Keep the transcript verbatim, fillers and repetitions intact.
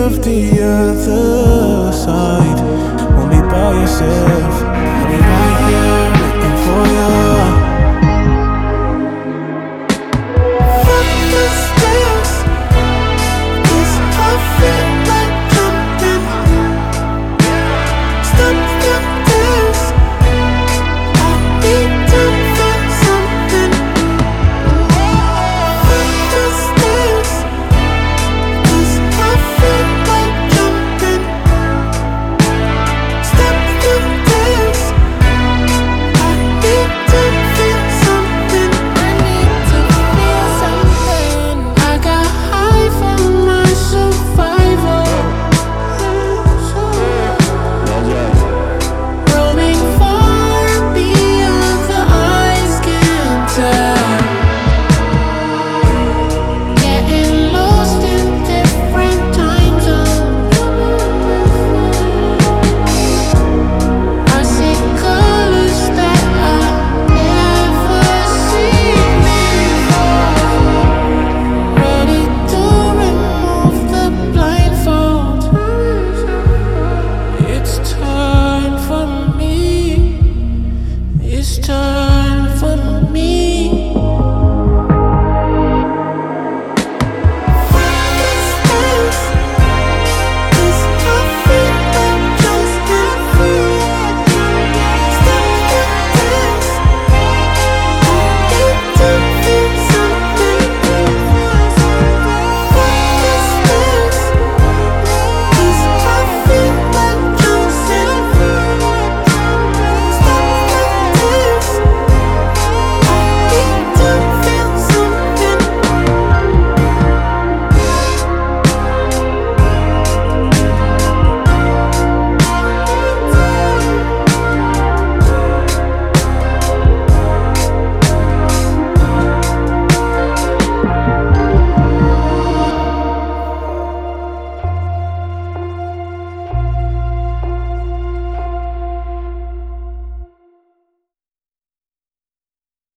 of the other side. Won't be by yourself. I'll be right here waiting for you. Fuck the stairs, 'cause I feel like jumping. Stop the tears, I need to feel something. Fuck the stairs, 'cause I feel like jumping. Stop the tears, I need to feel something. I need to feel something. I got high from my survival. Roaming far beyond the eyes can tell. Getting lost in different time zones. I see colors that I've never seen before. Ready to remove the blindfold. It's time for me. It's time.